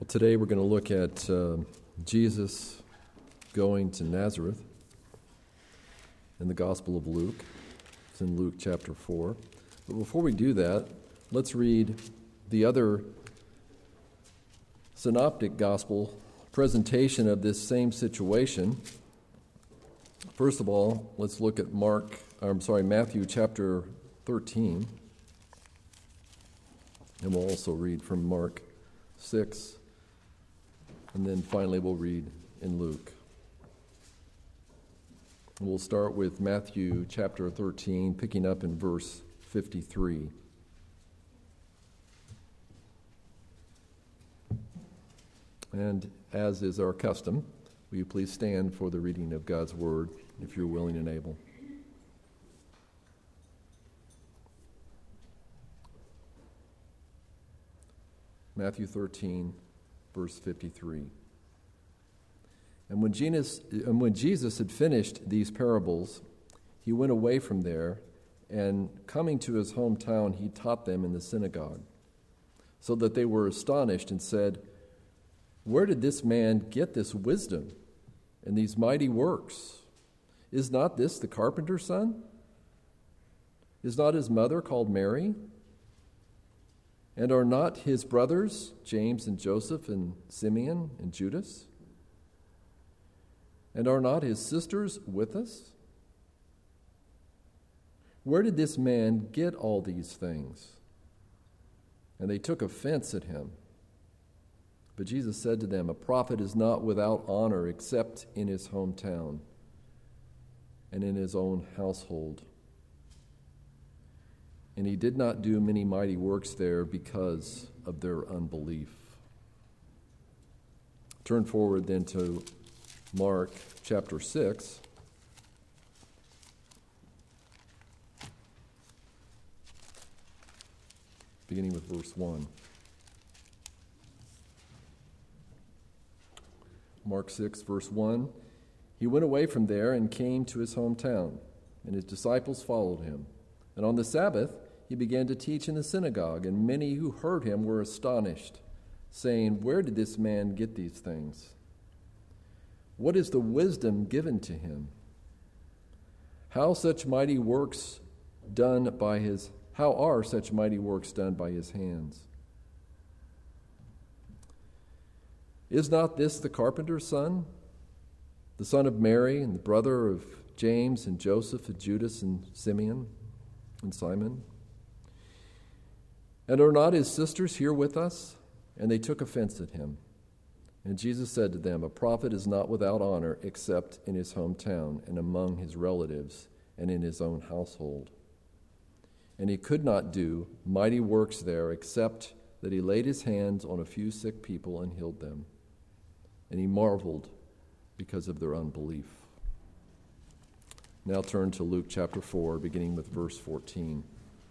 Well, today we're going to look at Jesus going to Nazareth in the Gospel of Luke. It's in Luke chapter 4. But before we do that, let's read the other synoptic gospel presentation of this same situation. First of all, let's look at Matthew chapter 13. And we'll also read from Mark 6. And then finally we'll read in Luke. We'll start with Matthew chapter 13, picking up in verse 53. And as is our custom, will you please stand for the reading of God's word, if you're willing and able. Matthew 13, verse 53. And when Jesus had finished these parables, he went away from there, and coming to his hometown, he taught them in the synagogue, so that they were astonished and said, "Where did this man get this wisdom and these mighty works? Is not this the carpenter's son? Is not his mother called Mary? And are not his brothers, James and Joseph and Simeon and Judas? And are not his sisters with us? Where did this man get all these things?" And they took offense at him. But Jesus said to them, "A prophet is not without honor except in his hometown and in his own household." And he did not do many mighty works there because of their unbelief. Turn forward then to Mark chapter 6. Beginning with verse 1. Mark 6, verse 1. He went away from there and came to his hometown, and his disciples followed him. And on the Sabbath he began to teach in the synagogue, and many who heard him were astonished, saying, "Where did this man get these things? What is the wisdom given to him? How are such mighty works done by his hands? Is not this the carpenter's son, the son of Mary, and the brother of James and Joseph and Judas and Simeon and Simon? And are not his sisters here with us?" And they took offense at him. And Jesus said to them, "A prophet is not without honor except in his hometown and among his relatives and in his own household." And he could not do mighty works there except that he laid his hands on a few sick people and healed them. And he marveled because of their unbelief. Now turn to Luke chapter 4, beginning with verse 14.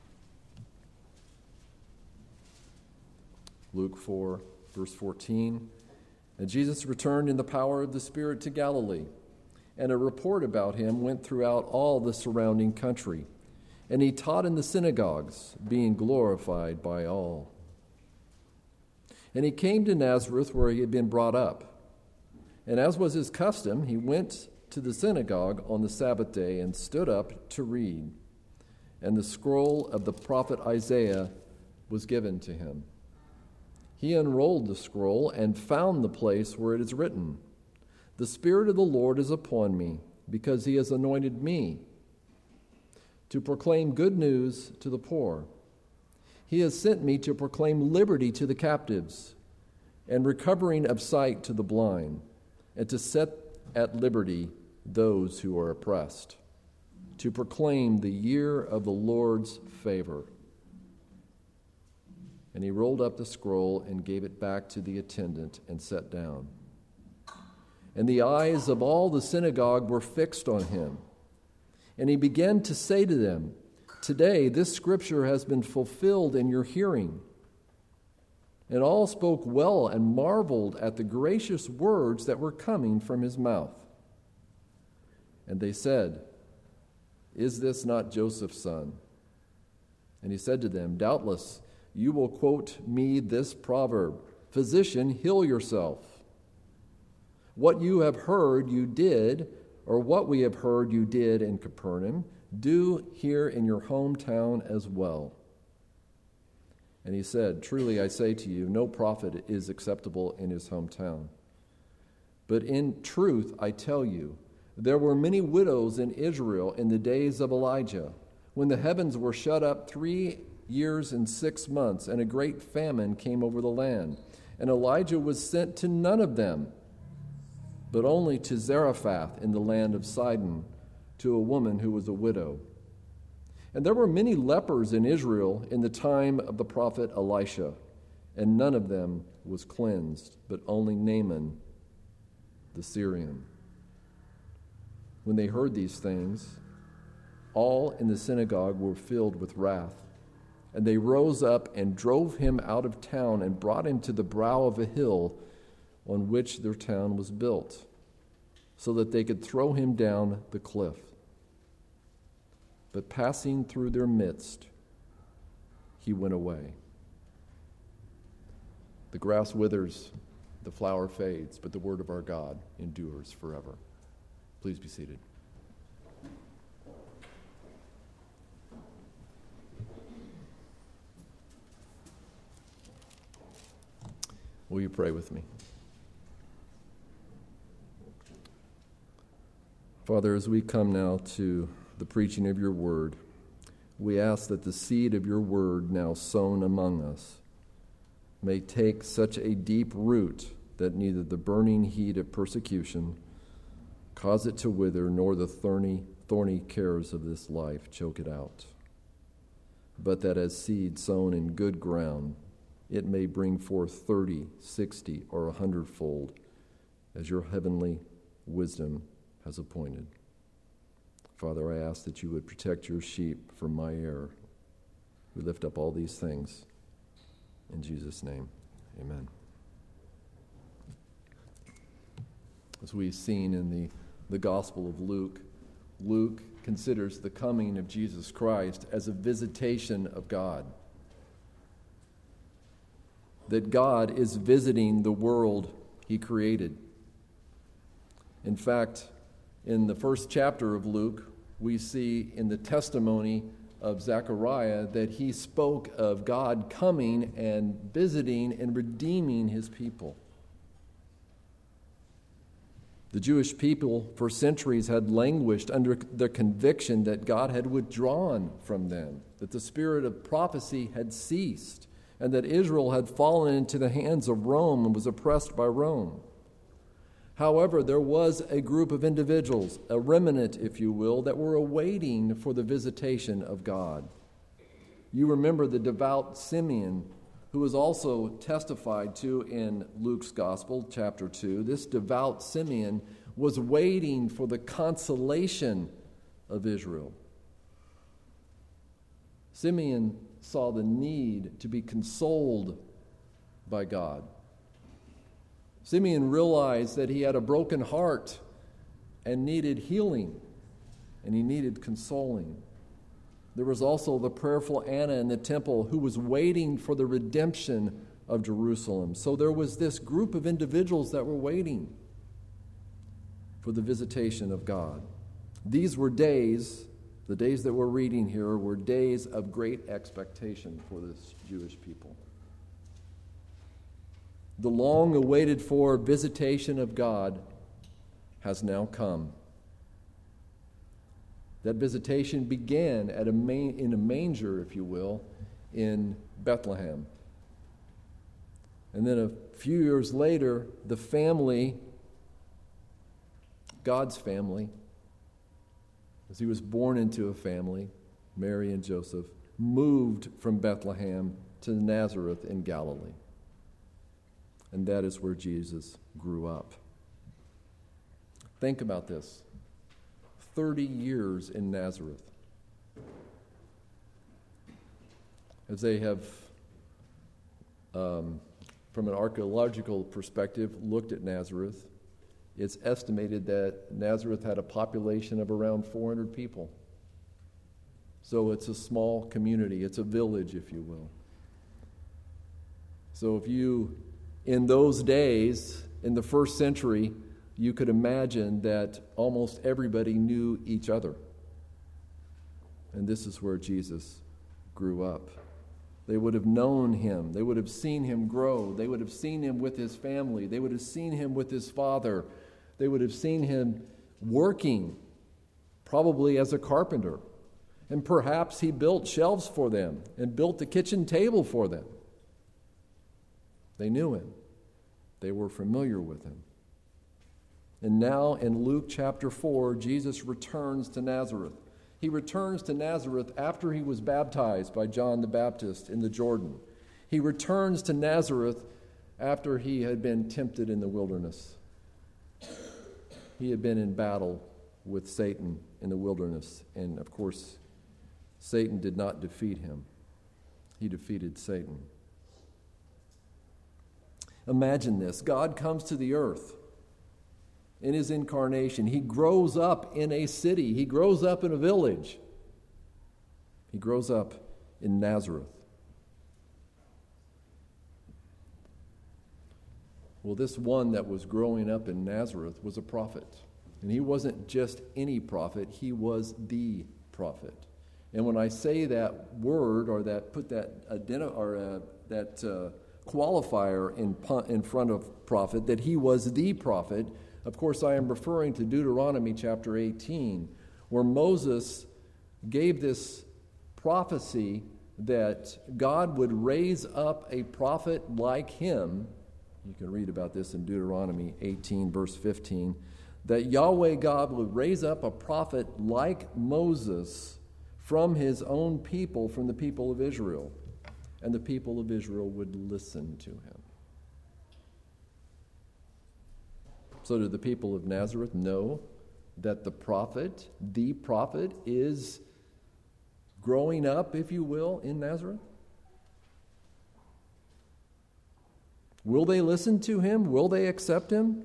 Luke 4, verse 14. And Jesus returned in the power of the Spirit to Galilee, and a report about him went throughout all the surrounding country. And he taught in the synagogues, being glorified by all. And he came to Nazareth, where he had been brought up. And as was his custom, he went to the synagogue on the Sabbath day and stood up to read. And the scroll of the prophet Isaiah was given to him. He unrolled the scroll and found the place where it is written, "The Spirit of the Lord is upon me, because he has anointed me to proclaim good news to the poor. He has sent me to proclaim liberty to the captives and recovering of sight to the blind, and to set at liberty those who are oppressed, to proclaim the year of the Lord's favor." And he rolled up the scroll and gave it back to the attendant and sat down. And the eyes of all the synagogue were fixed on him. And he began to say to them, "Today this scripture has been fulfilled in your hearing." And all spoke well and marveled at the gracious words that were coming from his mouth. And they said, "Is this not Joseph's son?" And he said to them, "Doubtless you will quote me this proverb, Physician, heal yourself. What you have heard you did, or what we have heard you did in Capernaum, do here in your hometown as well." And he said, "Truly I say to you, no prophet is acceptable in his hometown. But in truth I tell you, there were many widows in Israel in the days of Elijah, when the heavens were shut up 3 years and 6 months, and a great famine came over the land. And Elijah was sent to none of them, but only to Zarephath in the land of Sidon, to a woman who was a widow. And there were many lepers in Israel in the time of the prophet Elisha, and none of them was cleansed, but only Naaman the Syrian." When they heard these things, all in the synagogue were filled with wrath, and they rose up and drove him out of town and brought him to the brow of a hill on which their town was built, so that they could throw him down the cliff. But passing through their midst, he went away. The grass withers, the flower fades, but the word of our God endures forever. Please be seated. Will you pray with me? Father, as we come now to the preaching of your word, we ask that the seed of your word now sown among us may take such a deep root that neither the burning heat of persecution cause it to wither, nor the thorny cares of this life choke it out, but that as seed sown in good ground, it may bring forth 30, 60, or 100-fold, as your heavenly wisdom has appointed. Father, I ask that you would protect your sheep from my error. We lift up all these things in Jesus' name. Amen. As we've seen in the Gospel of Luke, Luke considers the coming of Jesus Christ as a visitation of God. That God is visiting the world he created. In fact, in the first chapter of Luke, we see in the testimony of Zechariah that he spoke of God coming and visiting and redeeming his people. The Jewish people for centuries had languished under the conviction that God had withdrawn from them, that the spirit of prophecy had ceased, and that Israel had fallen into the hands of Rome and was oppressed by Rome. However, there was a group of individuals, a remnant, if you will, that were awaiting for the visitation of God. You remember the devout Simeon, who was also testified to in Luke's Gospel, chapter 2. This devout Simeon was waiting for the consolation of Israel. Simeon saw the need to be consoled by God. Simeon realized that he had a broken heart and needed healing, and he needed consoling. There was also the prayerful Anna in the temple who was waiting for the redemption of Jerusalem. So there was this group of individuals that were waiting for the visitation of God. These were days, the days that we're reading here, were days of great expectation for this Jewish people. The long-awaited for visitation of God has now come. That visitation began in a manger, if you will, in Bethlehem. And then a few years later, the family, God's family, as he was born into a family, Mary and Joseph, moved from Bethlehem to Nazareth in Galilee. And that is where Jesus grew up. Think about this. 30 years in Nazareth. As they have, from an archaeological perspective, looked at Nazareth, it's estimated that Nazareth had a population of around 400 people. So it's a small community. It's a village, if you will. So if you In those days, in the first century, you could imagine that almost everybody knew each other. And this is where Jesus grew up. They would have known him. They would have seen him grow. They would have seen him with his family. They would have seen him with his father. They would have seen him working, probably as a carpenter. And perhaps he built shelves for them and built the kitchen table for them. They knew him. They were familiar with him. And now in Luke chapter 4, Jesus returns to Nazareth. He returns to Nazareth after he was baptized by John the Baptist in the Jordan. He returns to Nazareth after he had been tempted in the wilderness. He had been in battle with Satan in the wilderness. And of course, Satan did not defeat him. He defeated Satan. Imagine this. God comes to the earth in his incarnation. He grows up in a city. He grows up in a village. He grows up in Nazareth. Well, this one that was growing up in Nazareth was a prophet. And he wasn't just any prophet, he was the prophet. And when I say that word or that put that qualifier in front of prophet, that he was the prophet, of course I am referring to Deuteronomy chapter 18, where Moses gave this prophecy that God would raise up a prophet like him. You can read about this in Deuteronomy 18, verse 15, that Yahweh God would raise up a prophet like Moses from his own people, from the people of Israel, and the people of Israel would listen to him. So do the people of Nazareth know that the prophet is growing up, if you will, in Nazareth? Will they listen to him? Will they accept him?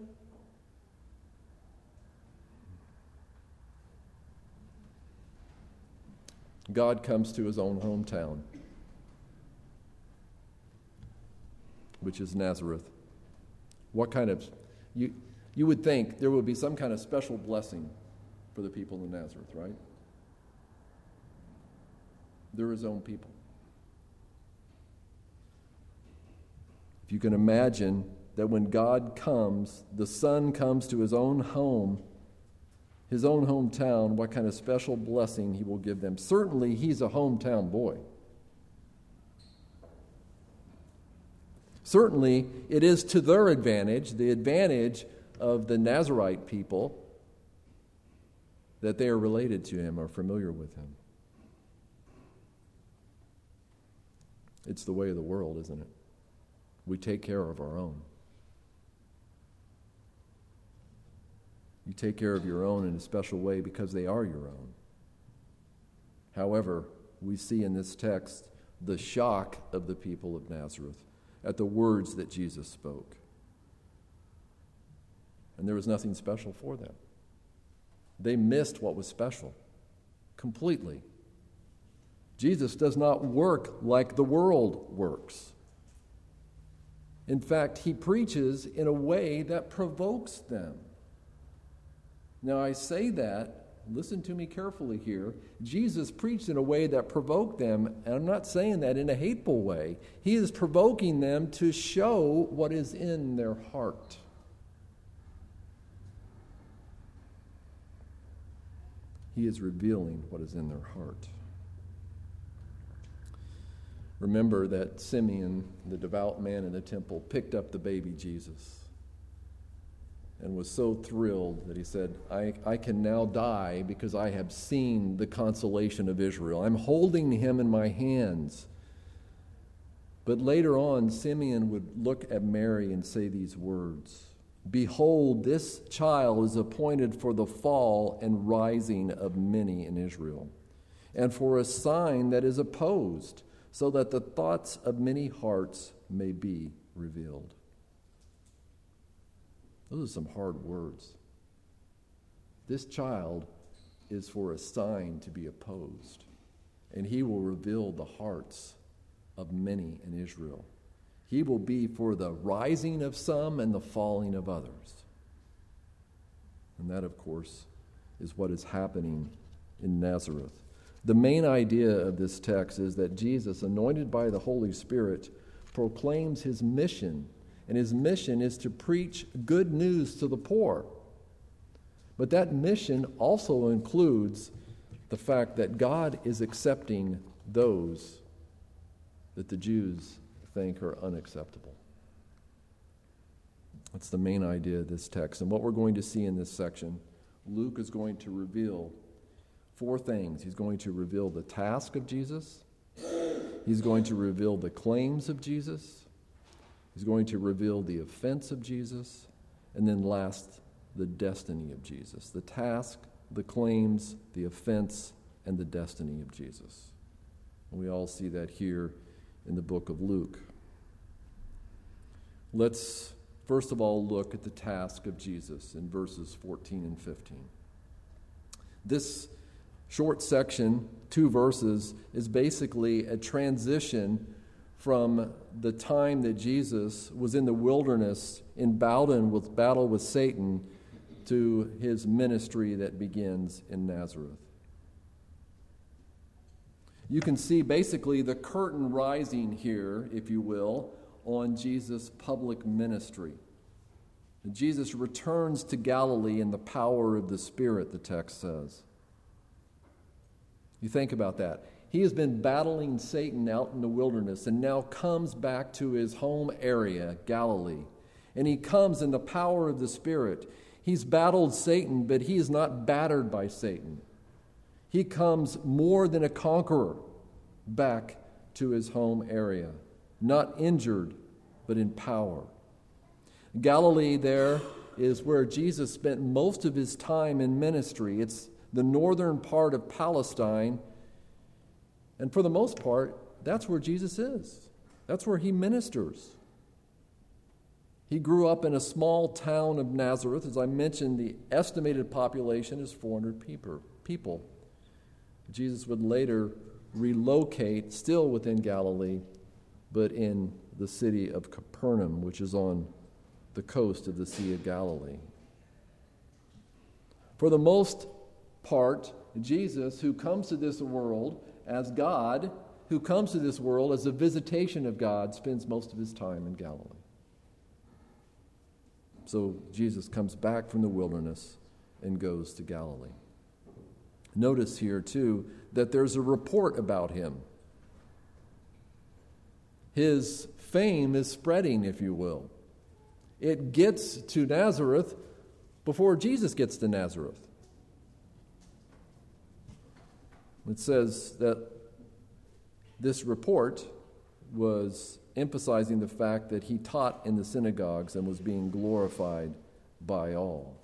God comes to his own hometown, which is Nazareth. What kind of... You would think there would be some kind of special blessing for the people of Nazareth, right? They're his own people. If you can imagine that when God comes, the Son comes to his own home, his own hometown, what kind of special blessing he will give them. Certainly, he's a hometown boy. Certainly, it is to their advantage, the advantage of the Nazarite people, that they are related to him, are familiar with him. It's the way of the world, isn't it? We take care of our own. You take care of your own in a special way because they are your own. However, we see in this text the shock of the people of Nazareth at the words that Jesus spoke. And there was nothing special for them. They missed what was special completely. Jesus does not work like the world works. In fact, he preaches in a way that provokes them. Now, I say that, listen to me carefully here. Jesus preached in a way that provoked them, and I'm not saying that in a hateful way. He is provoking them to show what is in their heart. He is revealing what is in their heart. Remember that Simeon, the devout man in the temple, picked up the baby Jesus and was so thrilled that he said, I can now die because I have seen the consolation of Israel. I'm holding him in my hands. But later on, Simeon would look at Mary and say these words, "Behold, this child is appointed for the fall and rising of many in Israel, and for a sign that is opposed, so that the thoughts of many hearts may be revealed." Those are some hard words. This child is for a sign to be opposed, and he will reveal the hearts of many in Israel. He will be for the rising of some and the falling of others. And that, of course, is what is happening in Nazareth. The main idea of this text is that Jesus, anointed by the Holy Spirit, proclaims his mission, and his mission is to preach good news to the poor. But that mission also includes the fact that God is accepting those that the Jews think are unacceptable. That's the main idea of this text. And what we're going to see in this section, Luke is going to reveal 4 things. He's going to reveal the task of Jesus. He's going to reveal the claims of Jesus. He's going to reveal the offense of Jesus. And then last, the destiny of Jesus. The task, the claims, the offense, and the destiny of Jesus. And we all see that here in the book of Luke. Let's first of all look at the task of Jesus in verses 14 and 15. This short section, 2 verses, is basically a transition from the time that Jesus was in the wilderness in battle with Satan to his ministry that begins in Nazareth. You can see basically the curtain rising here, if you will, on Jesus' public ministry. Jesus returns to Galilee in the power of the Spirit, the text says. You think about that. He has been battling Satan out in the wilderness and now comes back to his home area, Galilee. And he comes in the power of the Spirit. He's battled Satan, but he is not battered by Satan. He comes more than a conqueror back to his home area, not injured, but in power. Galilee there is where Jesus spent most of his time in ministry. It's the northern part of Palestine, and for the most part, that's where Jesus is. That's where he ministers. He grew up in a small town of Nazareth. As I mentioned, the estimated population is 400 people. Jesus would later relocate, still within Galilee, but in the city of Capernaum, which is on the coast of the Sea of Galilee. For the most part, Jesus, who comes to this world as God, who comes to this world as a visitation of God, spends most of his time in Galilee. So Jesus comes back from the wilderness and goes to Galilee. Notice here, too, that there's a report about him. His fame is spreading, if you will. It gets to Nazareth before Jesus gets to Nazareth. It says that this report was emphasizing the fact that he taught in the synagogues and was being glorified by all.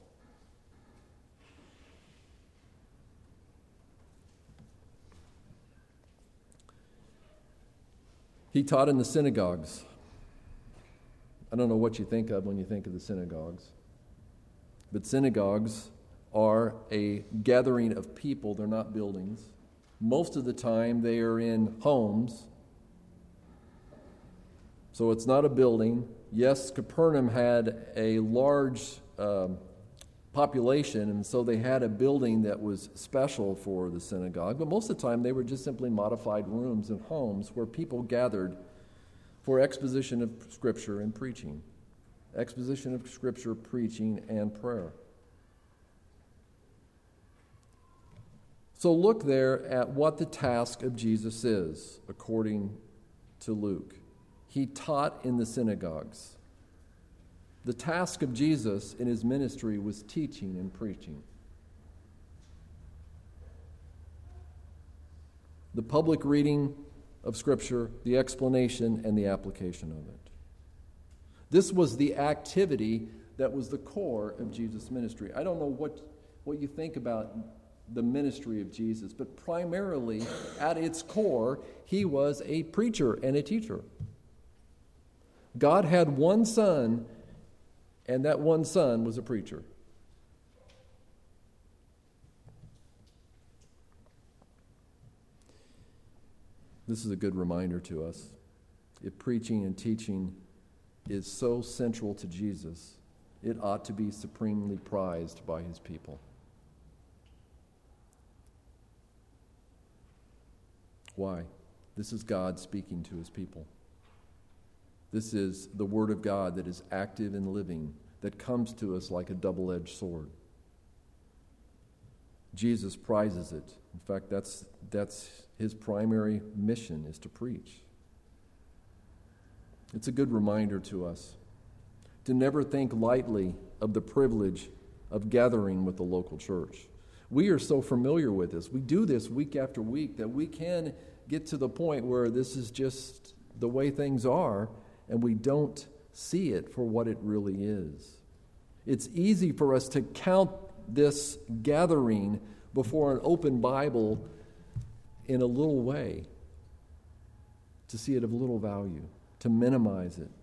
He taught in the synagogues. I don't know what you think of when you think of the synagogues, but synagogues are a gathering of people. They're not buildings. Most of the time they are in homes. So it's not a building. Yes, Capernaum had a large population, and so they had a building that was special for the synagogue. But most of the time they were just simply modified rooms and homes where people gathered for exposition of Scripture and preaching. Exposition of Scripture, preaching, and prayer. So look there at what the task of Jesus is, according to Luke. He taught in the synagogues. The task of Jesus in his ministry was teaching and preaching. The public reading of Scripture, the explanation, and the application of it. This was the activity that was the core of Jesus' ministry. I don't know what you think about the ministry of Jesus, but primarily at its core, he was a preacher and a teacher. God had one son, and that one son was a preacher. This is a good reminder to us. If preaching and teaching is so central to Jesus, it ought to be supremely prized by his people. Why? This is God speaking to his people. This is the Word of God that is active and living, that comes to us like a double-edged sword. Jesus prizes it. In fact, that's his primary mission, is to preach. It's a good reminder to us to never think lightly of the privilege of gathering with the local church. We are so familiar with this. We do this week after week that we can get to the point where this is just the way things are, and we don't see it for what it really is. It's easy for us to count this gathering before an open Bible in a little way, to see it of little value, to minimize it.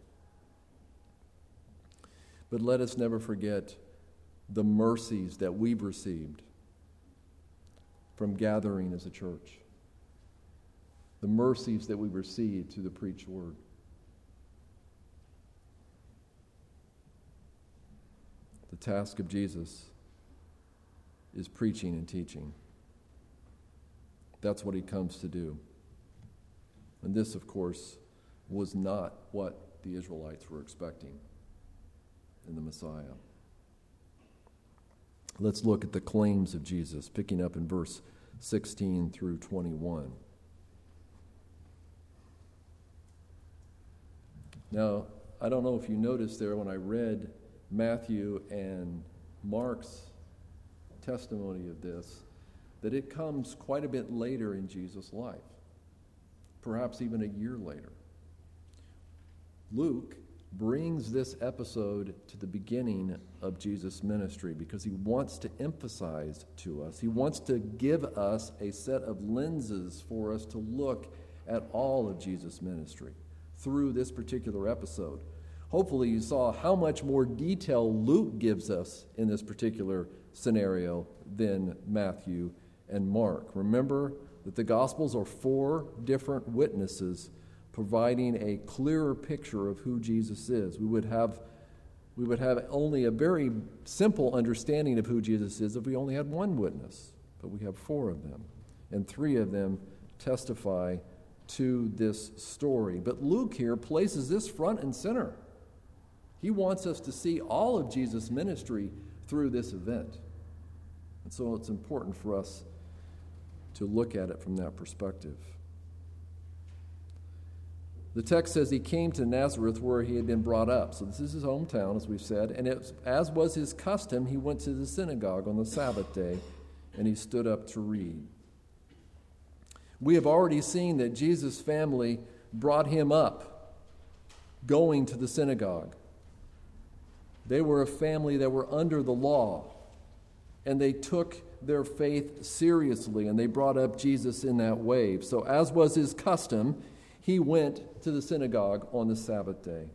But let us never forget the mercies that we've received from gathering as a church. The mercies that we've received through the preached word. The task of Jesus is preaching and teaching. That's what he comes to do. And this, of course, was not what the Israelites were expecting in the Messiah. Let's look at the claims of Jesus, picking up in verse 16 through 21. Now, I don't know if you noticed there when I read Matthew and Mark's testimony of this, that it comes quite a bit later in Jesus' life, perhaps even a year later. Luke brings this episode to the beginning of Jesus' ministry because he wants to emphasize to us, he wants to give us a set of lenses for us to look at all of Jesus' ministry through this particular episode. Hopefully you saw how much more detail Luke gives us in this particular scenario than Matthew and Mark. Remember that the Gospels are 4 different witnesses providing a clearer picture of who Jesus is. We would have only a very simple understanding of who Jesus is if we only had one witness, but we have 4 of them, and 3 of them testify to this story. But Luke here places this front and center. He wants us to see all of Jesus' ministry through this event. And so it's important for us to look at it from that perspective. The text says he came to Nazareth where he had been brought up. So this is his hometown, as we've said. And as was his custom, he went to the synagogue on the Sabbath day, and he stood up to read. We have already seen that Jesus' family brought him up going to the synagogue. They were a family that were under the law, and they took their faith seriously, and they brought up Jesus in that way. So as was his custom, he went to the synagogue on the Sabbath day.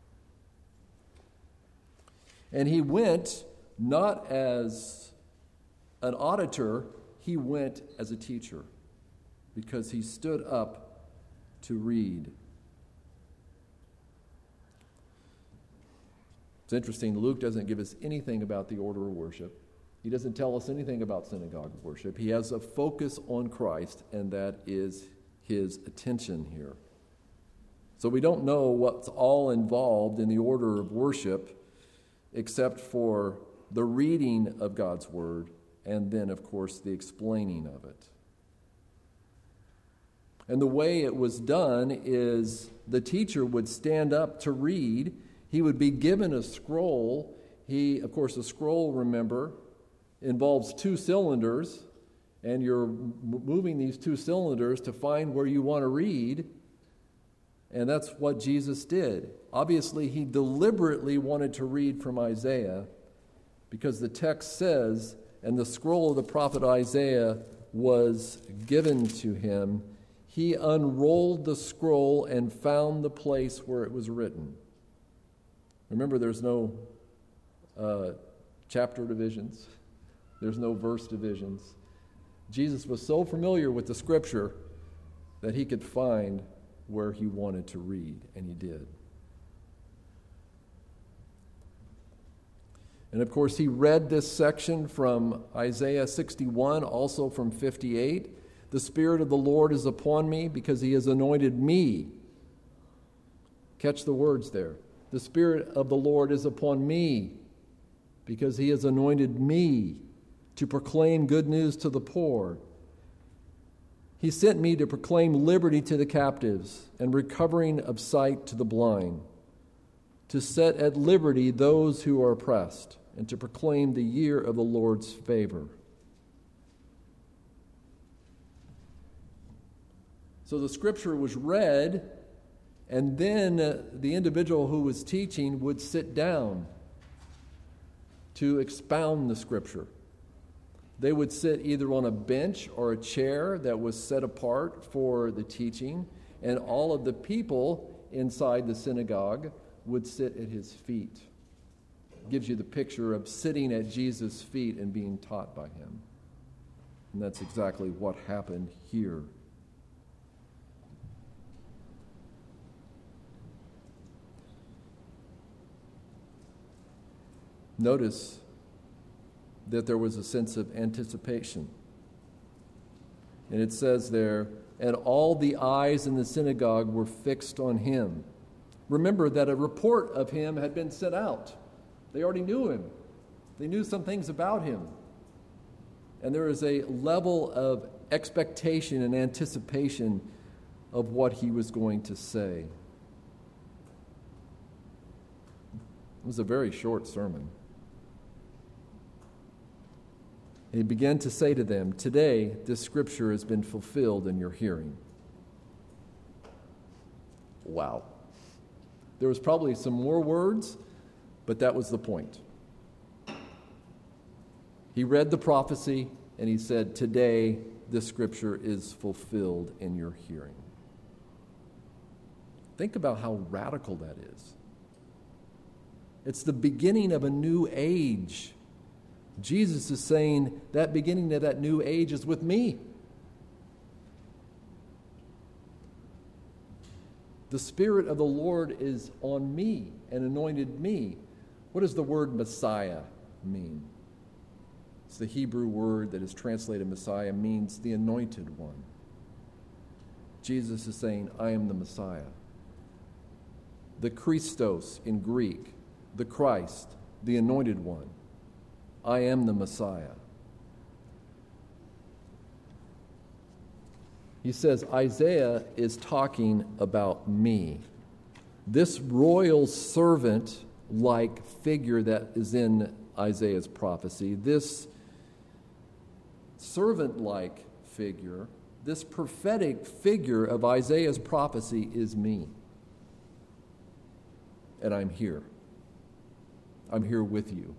And he went not as an auditor, he went as a teacher, because he stood up to read. It's interesting, Luke doesn't give us anything about the order of worship. He doesn't tell us anything about synagogue worship. He has a focus on Christ, and that is his attention here. So we don't know what's all involved in the order of worship, except for the reading of God's word, and then, of course, the explaining of it. And the way it was done is the teacher would stand up to read. He would be given a scroll. Of course, a scroll, remember, involves 2 cylinders, and you're moving these 2 cylinders to find where you want to read. And that's what Jesus did. Obviously, he deliberately wanted to read from Isaiah because the text says, and the scroll of the prophet Isaiah was given to him. He unrolled the scroll and found the place where it was written. Remember, there's no chapter divisions. There's no verse divisions. Jesus was so familiar with the Scripture that he could find where he wanted to read, and he did. And of course, he read this section from Isaiah 61, also from 58. The Spirit of the Lord is upon me because he has anointed me. Catch the words there. The Spirit of the Lord is upon me because he has anointed me to proclaim good news to the poor. He sent me to proclaim liberty to the captives and recovering of sight to the blind, to set at liberty those who are oppressed, and to proclaim the year of the Lord's favor. So the scripture was read, and then the individual who was teaching would sit down to expound the scripture. They would sit either on a bench or a chair that was set apart for the teaching, and all of the people inside the synagogue would sit at his feet. It gives you the picture of sitting at Jesus' feet and being taught by him. And that's exactly what happened here. Notice that there was a sense of anticipation. And it says there, and all the eyes in the synagogue were fixed on him. Remember that a report of him had been sent out. They already knew him. They knew some things about him. And there is a level of expectation and anticipation of what he was going to say. It was a very short sermon. And he began to say to them, today this scripture has been fulfilled in your hearing. Wow. There was probably some more words, but that was the point. He read the prophecy and he said, today this scripture is fulfilled in your hearing. Think about how radical that is. It's the beginning of a new age. Jesus is saying that beginning of that new age is with me. The Spirit of the Lord is on me and anointed me. What does the word Messiah mean? It's the Hebrew word that is translated Messiah, means the anointed one. Jesus is saying, I am the Messiah. The Christos in Greek, the Christ, the anointed one. I am the Messiah. He says, Isaiah is talking about me. This royal servant-like figure that is in Isaiah's prophecy, this servant-like figure, this prophetic figure of Isaiah's prophecy is me. And I'm here. I'm here with you.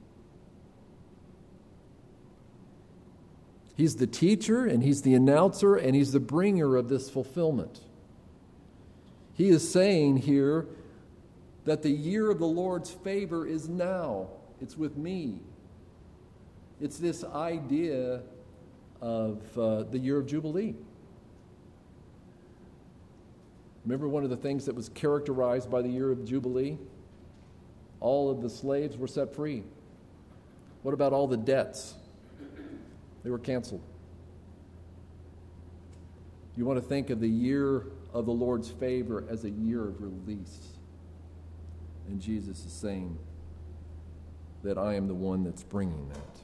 He's the teacher, and he's the announcer, and he's the bringer of this fulfillment. He is saying here that the year of the Lord's favor is now. It's with me. It's this idea of the year of Jubilee. Remember one of the things that was characterized by the year of Jubilee? All of the slaves were set free. What about all the debts? They were canceled. You want to think of the year of the Lord's favor as a year of release. And Jesus is saying that I am the one that's bringing that.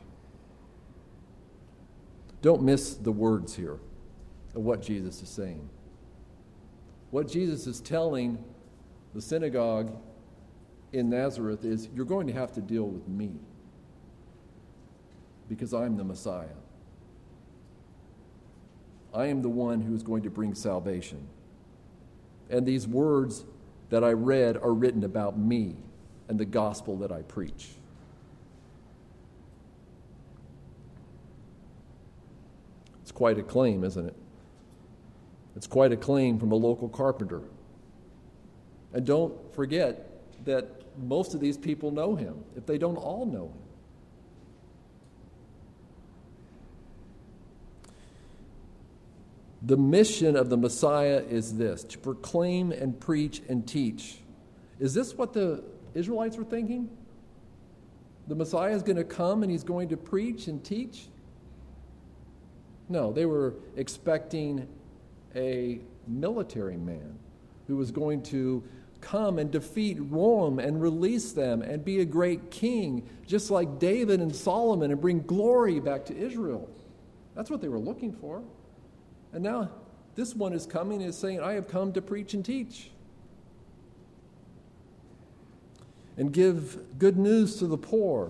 Don't miss the words here of what Jesus is saying. What Jesus is telling the synagogue in Nazareth is, you're going to have to deal with me because I'm the Messiah. I am the one who is going to bring salvation. And these words that I read are written about me and the gospel that I preach. It's quite a claim, isn't it? It's quite a claim from a local carpenter. And don't forget that most of these people know him, if they don't all know him. The mission of the Messiah is this: to proclaim and preach and teach. Is this what the Israelites were thinking? The Messiah is going to come and he's going to preach and teach? No, they were expecting a military man who was going to come and defeat Rome and release them and be a great king, just like David and Solomon, and bring glory back to Israel. That's what they were looking for. And now this one is coming and is saying, I have come to preach and teach and give good news to the poor.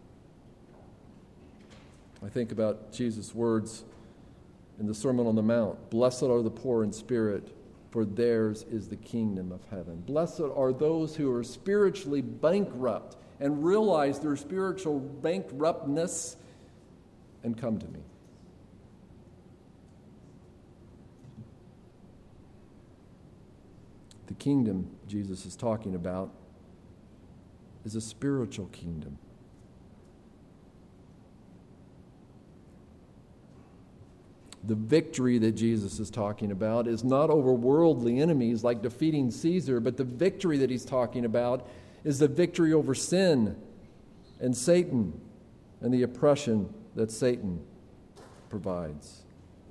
I think about Jesus' words in the Sermon on the Mount. Blessed are the poor in spirit, for theirs is the kingdom of heaven. Blessed are those who are spiritually bankrupt and realize their spiritual bankruptness and come to me. The kingdom Jesus is talking about is a spiritual kingdom. The victory that Jesus is talking about is not over worldly enemies like defeating Caesar, but the victory that he's talking about is the victory over sin and Satan and the oppression that Satan provides.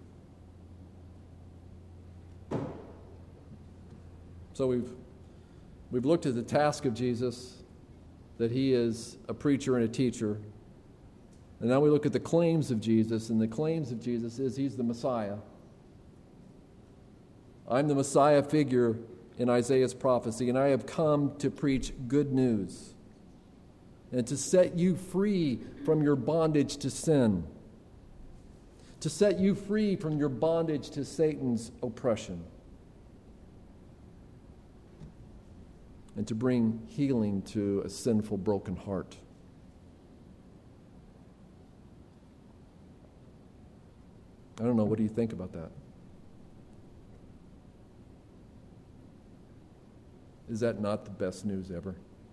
So we've looked at the task of Jesus, that he is a preacher and a teacher. And now we look at the claims of Jesus, and the claims of Jesus is he's the Messiah. I'm the Messiah figure in Isaiah's prophecy, and I have come to preach good news and to set you free from your bondage to sin, to set you free from your bondage to Satan's oppression, and to bring healing to a sinful, broken heart. I don't know, what do you think about that? Is that not the best news ever?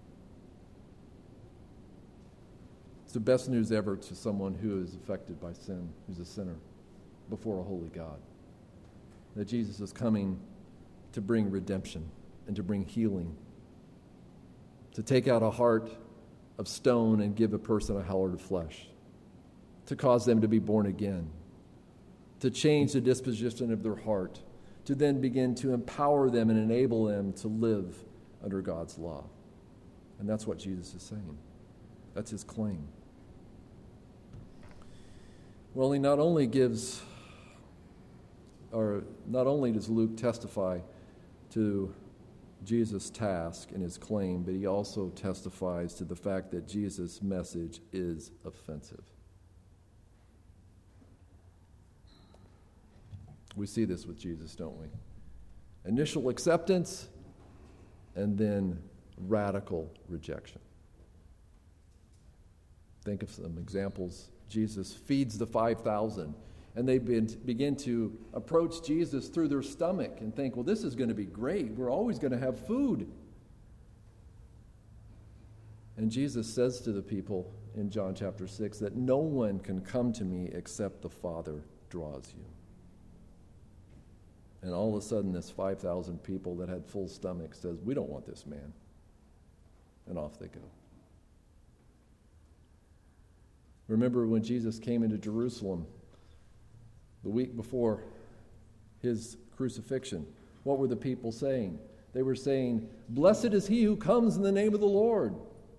It's the best news ever to someone who is affected by sin, who's a sinner before a holy God. That Jesus is coming to bring redemption and to bring healing, to take out a heart of stone and give a person a heart of flesh, to cause them to be born again, to change the disposition of their heart, to then begin to empower them and enable them to live under God's law. And that's what Jesus is saying. That's his claim. Well, he not only does Luke testify to Jesus' task and his claim, but he also testifies to the fact that Jesus' message is offensive. We see this with Jesus, don't we? Initial acceptance and then radical rejection. Think of some examples. Jesus feeds the 5,000, and they begin to approach Jesus through their stomach and think, well, this is going to be great. We're always going to have food. And Jesus says to the people in John chapter 6 that no one can come to me except the Father draws you. And all of a sudden, this 5,000 people that had full stomachs says, we don't want this man. And off they go. Remember when Jesus came into Jerusalem the week before his crucifixion, what were the people saying? They were saying, blessed is he who comes in the name of the Lord.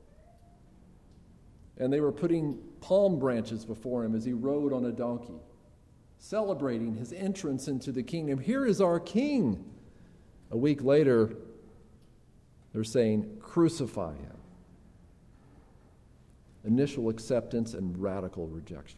And they were putting palm branches before him as he rode on a donkey, celebrating his entrance into the kingdom. Here is our king. A week later, they're saying, crucify him. Initial acceptance and radical rejection.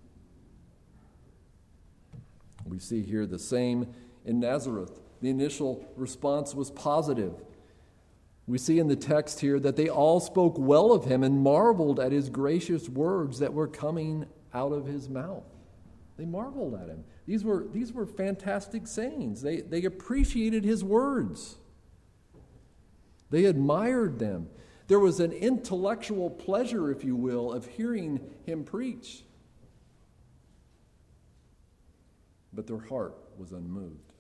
We see here the same in Nazareth. The initial response was positive. We see in the text here that they all spoke well of him and marveled at his gracious words that were coming out of his mouth. They marveled at him. These were fantastic sayings. They appreciated his words. They admired them. There was an intellectual pleasure, if you will, of hearing him preach. But their heart was unmoved.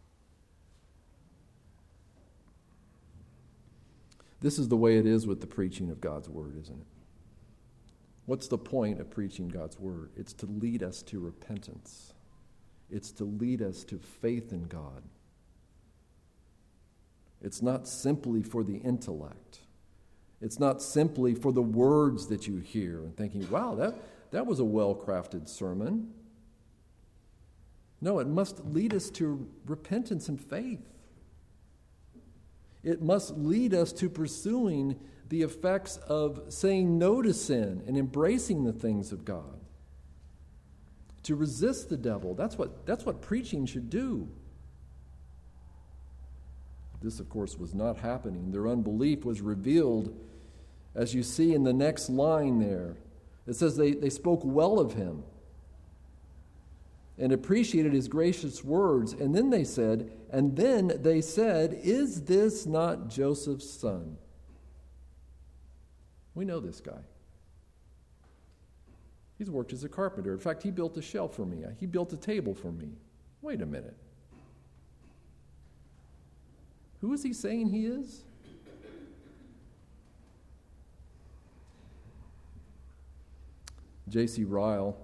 This is the way it is with the preaching of God's word, isn't it? What's the point of preaching God's word? It's to lead us to repentance. It's to lead us to faith in God. It's not simply for the intellect. It's not simply for the words that you hear and thinking, wow, that was a well-crafted sermon. No, it must lead us to repentance and faith. It must lead us to pursuing the effects of saying no to sin and embracing the things of God. To resist the devil. That's what preaching should do. This, of course, was not happening. Their unbelief was revealed, as you see in the next line there. It says they spoke well of him and appreciated his gracious words. And then they said, is this not Joseph's son? We know this guy. He's worked as a carpenter. In fact, he built a shelf for me. He built a table for me. Wait a minute. Who is he saying he is? J.C. Ryle,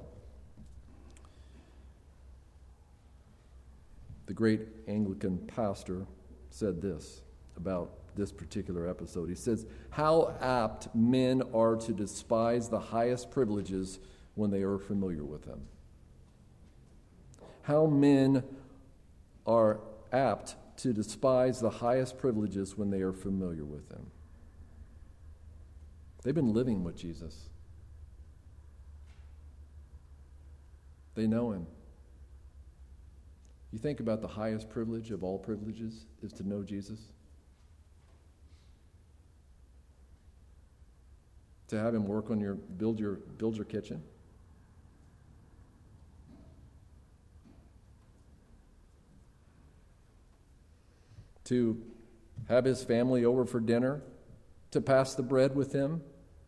the great Anglican pastor, said this about this particular episode. He says, how apt men are to despise the highest privileges when they are familiar with them. How men are apt to despise the highest privileges when they are familiar with them. They've been living with Jesus. They know him. You think about the highest privilege of all privileges is to know Jesus. To have him work on build your kitchen. To have his family over for dinner, to pass the bread with him.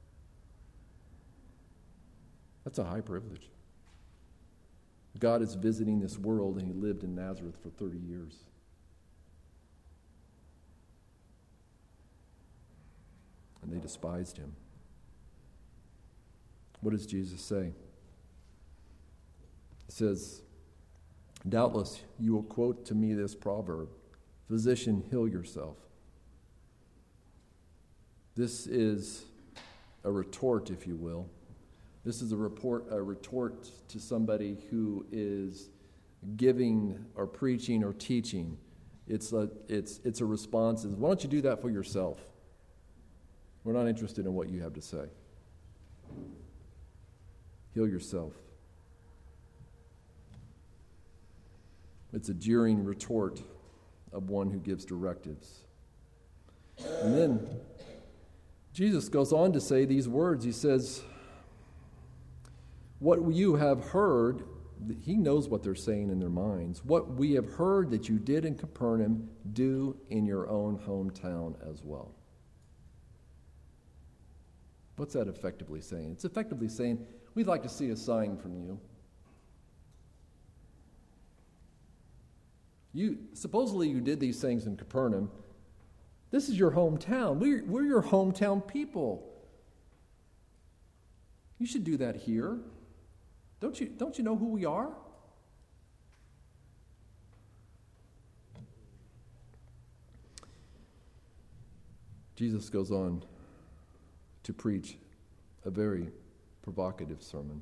That's a high privilege. God is visiting this world, and he lived in Nazareth for 30 years. And they despised him. What does Jesus say? He says, doubtless you will quote to me this proverb, physician, heal yourself. This is a retort, if you will. This is a retort to somebody who is giving or preaching or teaching. It's a response. Why don't you do that for yourself? We're not interested in what you have to say. Heal yourself. It's a jeering retort of one who gives directives. And then Jesus goes on to say these words. He says, what you have heard, he knows what they're saying in their minds. What we have heard that you did in Capernaum, do in your own hometown as well. What's that effectively saying? It's effectively saying, we'd like to see a sign from you. Supposedly you did these things in Capernaum. This is your hometown. We're your hometown people. You should do that here. Don't you know who we are? Jesus goes on to preach a very provocative sermon.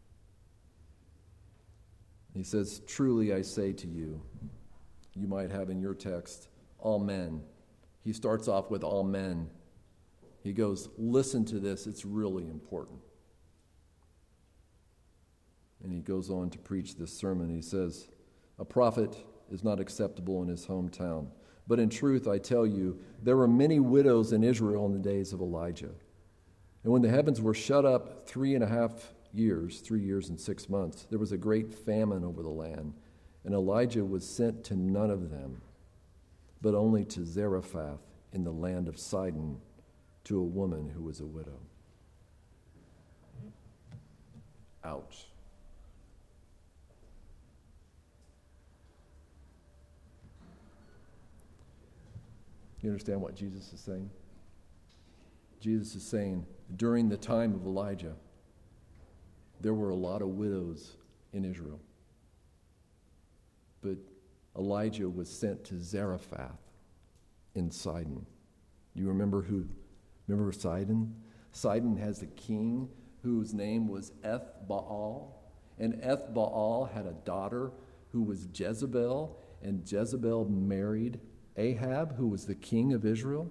He says, truly I say to you, you might have in your text, all men. He starts off with all men. He goes, listen to this, it's really important. And he goes on to preach this sermon. He says, a prophet is not acceptable in his hometown. But in truth, I tell you, there were many widows in Israel in the days of Elijah. And when the heavens were shut up 3.5 years, 3 years and 6 months, there was a great famine over the land. And Elijah was sent to none of them, but only to Zarephath in the land of Sidon, to a woman who was a widow. Ouch. You understand what Jesus is saying? Jesus is saying, during the time of Elijah, there were a lot of widows in Israel. But Elijah was sent to Zarephath in Sidon. Do you remember Sidon? Sidon has a king whose name was Ethbaal. And Ethbaal had a daughter who was Jezebel, and Jezebel married Ahab, who was the king of Israel.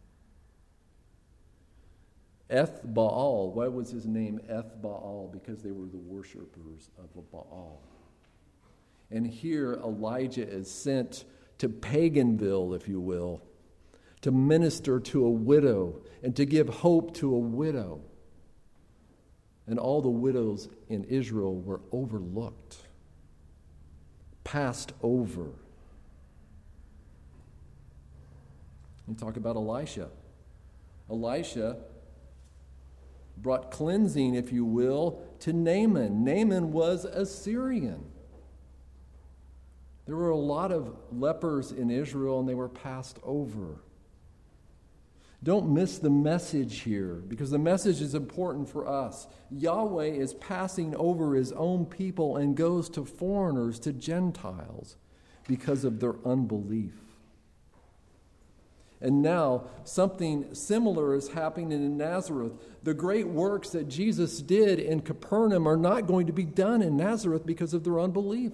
Ethbaal, why was his name Ethbaal? Because they were the worshipers of Baal. And here Elijah is sent to Paganville, if you will, to minister to a widow and to give hope to a widow. And all the widows in Israel were overlooked, passed over. You talk about Elisha. Elisha brought cleansing, if you will, to Naaman. Naaman was a Syrian. There were a lot of lepers in Israel, and they were passed over. Don't miss the message here, because the message is important for us. Yahweh is passing over his own people and goes to foreigners, to Gentiles, because of their unbelief. And now, something similar is happening in Nazareth. The great works that Jesus did in Capernaum are not going to be done in Nazareth because of their unbelief.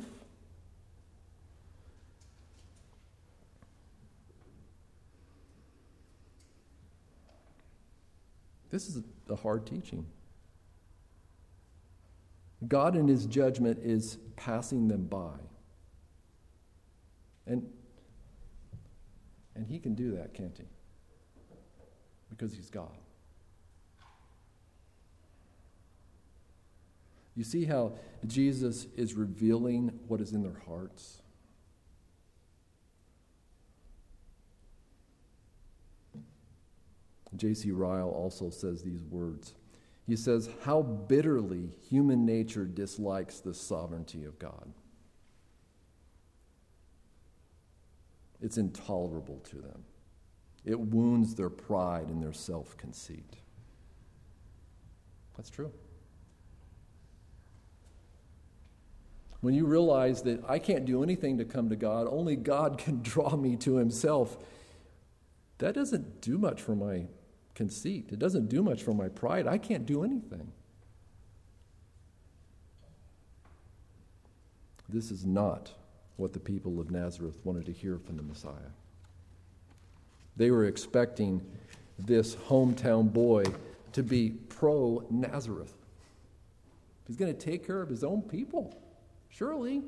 This is a hard teaching. God in his judgment is passing them by. And he can do that, can't he? Because he's God. You see how Jesus is revealing what is in their hearts? J.C. Ryle also says these words. He says, how bitterly human nature dislikes the sovereignty of God. It's intolerable to them. It wounds their pride and their self-conceit. That's true. When you realize that I can't do anything to come to God, only God can draw me to himself, that doesn't do much for my conceit. It doesn't do much for my pride. I can't do anything. This is not what the people of Nazareth wanted to hear from the Messiah. They were expecting this hometown boy to be pro-Nazareth. He's going to take care of his own people, surely.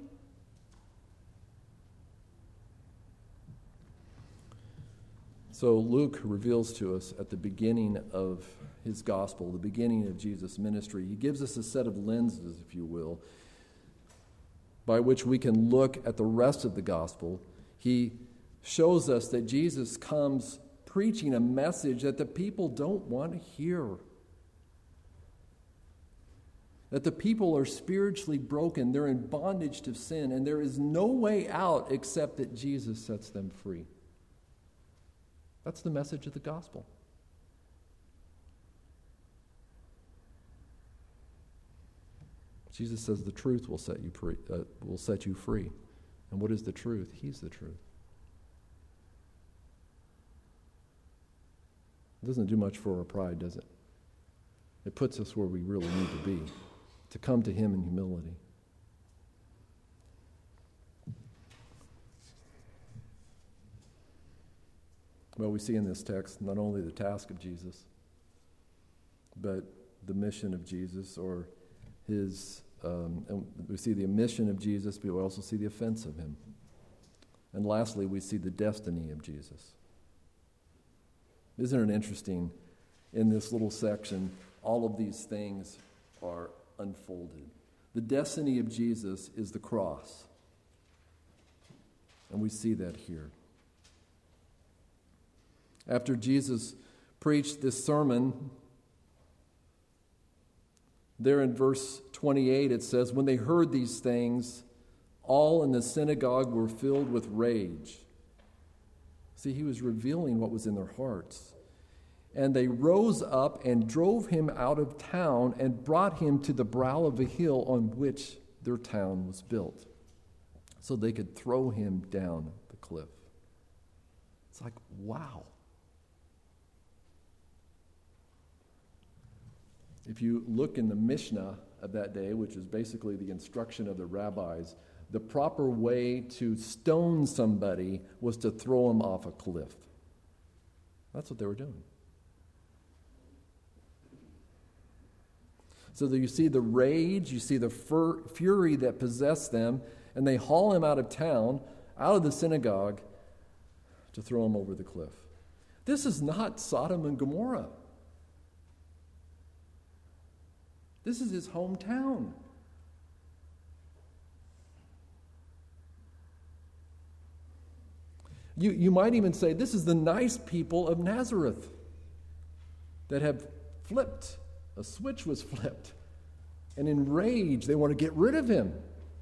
So Luke reveals to us at the beginning of his gospel, the beginning of Jesus' ministry, he gives us a set of lenses, if you will, by which we can look at the rest of the gospel. He shows us that Jesus comes preaching a message that the people don't want to hear. That the people are spiritually broken, they're in bondage to sin, and there is no way out except that Jesus sets them free. That's the message of the gospel. Jesus says the truth will set you free. And what is the truth? He's the truth. It doesn't do much for our pride, does it? It puts us where we really need to be, to come to him in humility. Well, we see in this text not only the task of Jesus, but the mission of Jesus, or his, and we see the mission of Jesus, but we also see the offense of him. And lastly, we see the destiny of Jesus. Isn't it interesting, in this little section, all of these things are unfolded. The destiny of Jesus is the cross. And we see that here. After Jesus preached this sermon, there in verse 28 it says, when they heard these things, all in the synagogue were filled with rage. See, he was revealing what was in their hearts. And they rose up and drove him out of town and brought him to the brow of a hill on which their town was built, so they could throw him down the cliff. It's like, wow. If you look in the Mishnah of that day, which is basically the instruction of the rabbis, the proper way to stone somebody was to throw him off a cliff. That's what they were doing. So that you see the rage, you see the fury that possessed them, and they haul him out of town, out of the synagogue, to throw him over the cliff. This is not Sodom and Gomorrah. This is his hometown. You might even say this is the nice people of Nazareth that have flipped. A switch was flipped. And in rage, they want to get rid of him.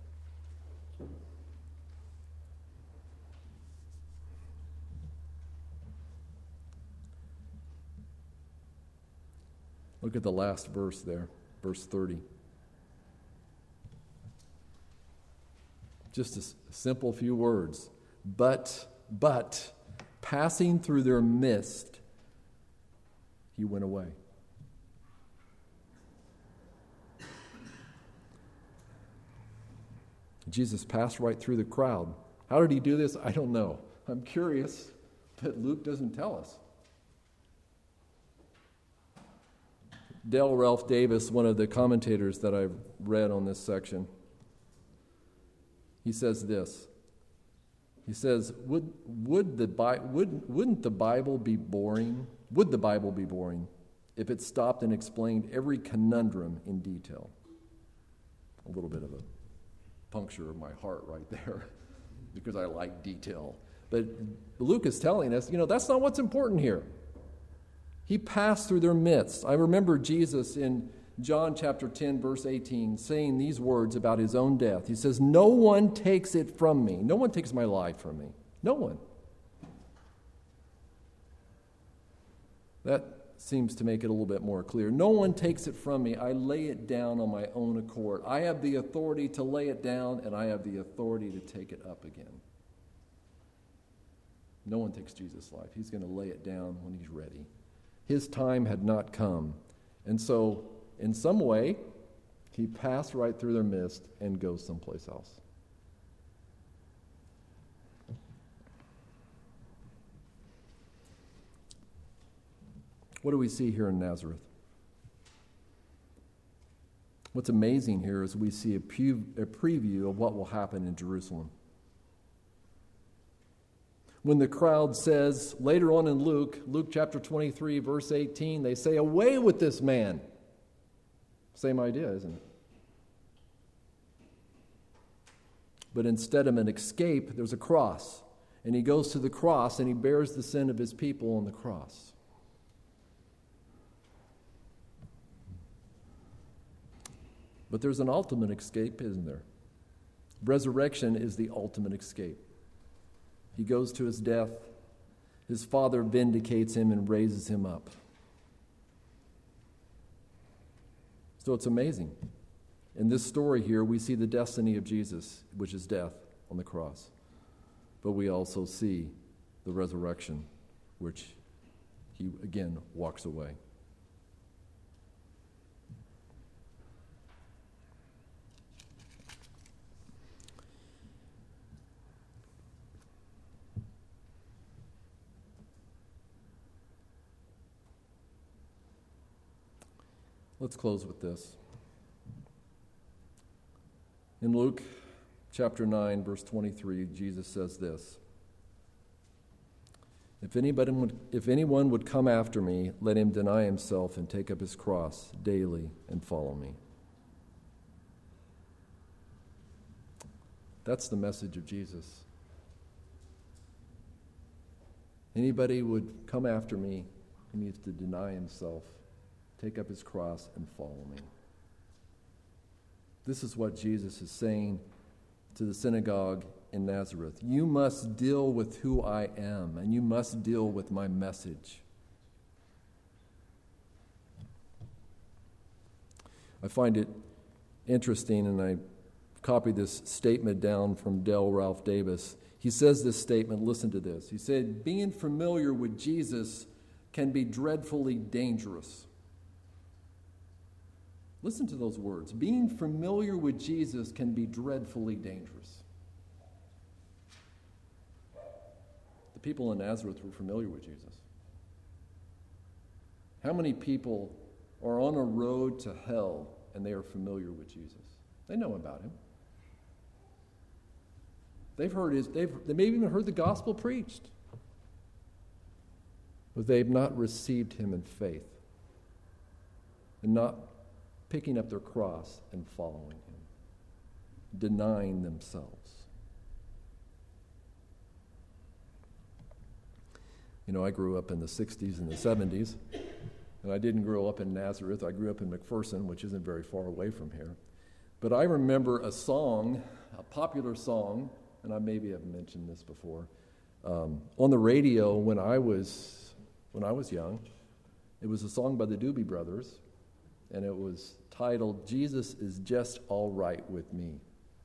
Look at the last verse there, verse 30. Just a simple few words. But, passing through their midst, he went away. Jesus passed right through the crowd. How did he do this? I don't know. I'm curious, but Luke doesn't tell us. Dale Ralph Davis, one of the commentators that I've read on this section, he says this. He says, wouldn't the Bible be boring? Would the Bible be boring if it stopped and explained every conundrum in detail? A little bit of a puncture of my heart right there because I like detail. But Luke is telling us, that's not what's important here. He passed through their midst. I remember Jesus in John chapter 10, verse 18, saying these words about his own death. He says, "No one takes it from me. No one takes my life from me. No one." That seems to make it a little bit more clear. No one takes it from me. I lay it down on my own accord. I have the authority to lay it down, and I have the authority to take it up again. No one takes Jesus' life. He's going to lay it down when he's ready. His time had not come. And so, in some way, he passed right through their midst and goes someplace else. What do we see here in Nazareth? What's amazing here is we see a preview of what will happen in Jerusalem. When the crowd says, later on in Luke chapter 23, verse 18, they say, "Away with this man." Same idea, isn't it? But instead of an escape, there's a cross. And he goes to the cross and he bears the sin of his people on the cross. But there's an ultimate escape, isn't there? Resurrection is the ultimate escape. He goes to his death. His Father vindicates him and raises him up. So it's amazing. In this story here, we see the destiny of Jesus, which is death on the cross. But we also see the resurrection, which he again walks away. Let's close with this. In Luke chapter 9, verse 23, Jesus says this: If anyone would come after me, let him deny himself and take up his cross daily and follow me. That's the message of Jesus. Anybody would come after me, he needs to deny himself, take up his cross, and follow me. This is what Jesus is saying to the synagogue in Nazareth. You must deal with who I am, and you must deal with my message. I find it interesting, and I copied this statement down from Dale Ralph Davis. He says this statement, listen to this. He said, being familiar with Jesus can be dreadfully dangerous. Listen to those words. Being familiar with Jesus can be dreadfully dangerous. The people in Nazareth were familiar with Jesus. How many people are on a road to hell and they are familiar with Jesus? They know about him. They may even heard the gospel preached. But they've not received him in faith and not picking up their cross and following him, denying themselves. You know, I grew up in the 60s and the 70s, and I didn't grow up in Nazareth. I grew up in McPherson, which isn't very far away from here. But I remember a song, a popular song, and I maybe have mentioned this before, on the radio when I was young. It was a song by the Doobie Brothers, and it was titled, Jesus is Just All Right With Me.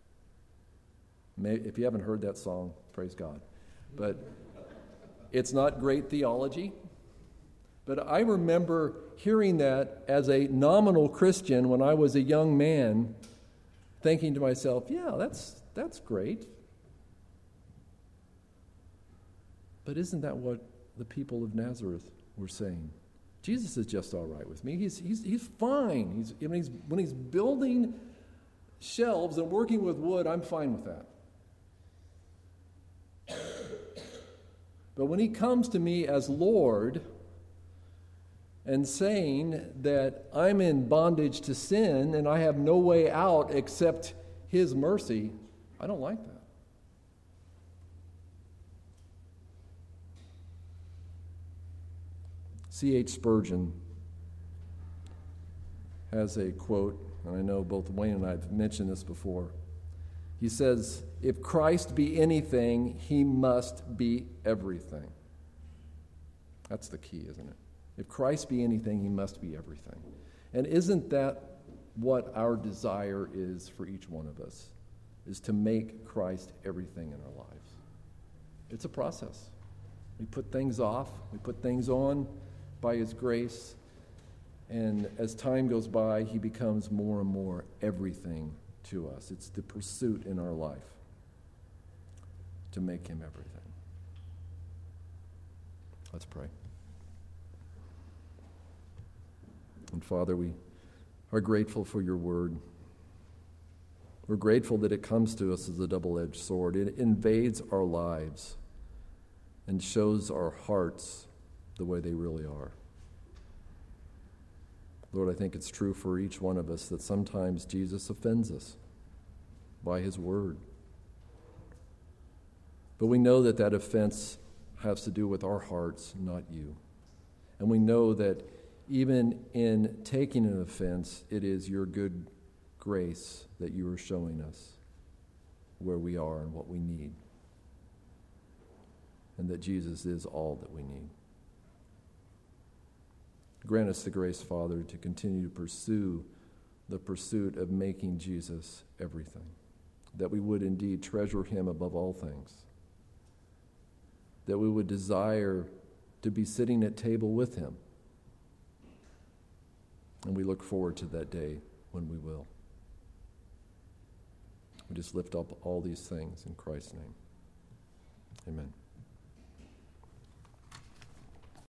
If you haven't heard that song, praise God. But it's not great theology. But I remember hearing that as a nominal Christian when I was a young man, thinking to myself, yeah, that's great. But isn't that what the people of Nazareth were saying? Jesus is just all right with me. He's fine. When he's building shelves and working with wood, I'm fine with that. But when he comes to me as Lord and saying that I'm in bondage to sin and I have no way out except his mercy, I don't like that. C.H. Spurgeon has a quote, and I know both Wayne and I have mentioned this before. He says, if Christ be anything, he must be everything. That's the key, isn't it? If Christ be anything, he must be everything. And isn't that what our desire is for each one of us, is to make Christ everything in our lives? It's a process. We put things off, we put things on by his grace, and as time goes by, he becomes more and more everything to us. It's the pursuit in our life to make him everything. Let's pray. And Father, we are grateful for your word. We're grateful that it comes to us as a double-edged sword. It invades our lives and shows our hearts the way they really are. Lord, I think it's true for each one of us that sometimes Jesus offends us by his word. But we know that that offense has to do with our hearts, not you. And we know that even in taking an offense, it is your good grace that you are showing us where we are and what we need. And that Jesus is all that we need. Grant us the grace, Father, to continue to pursue the pursuit of making Jesus everything, that we would indeed treasure him above all things, that we would desire to be sitting at table with him, and we look forward to that day when we will. We just lift up all these things in Christ's name. Amen.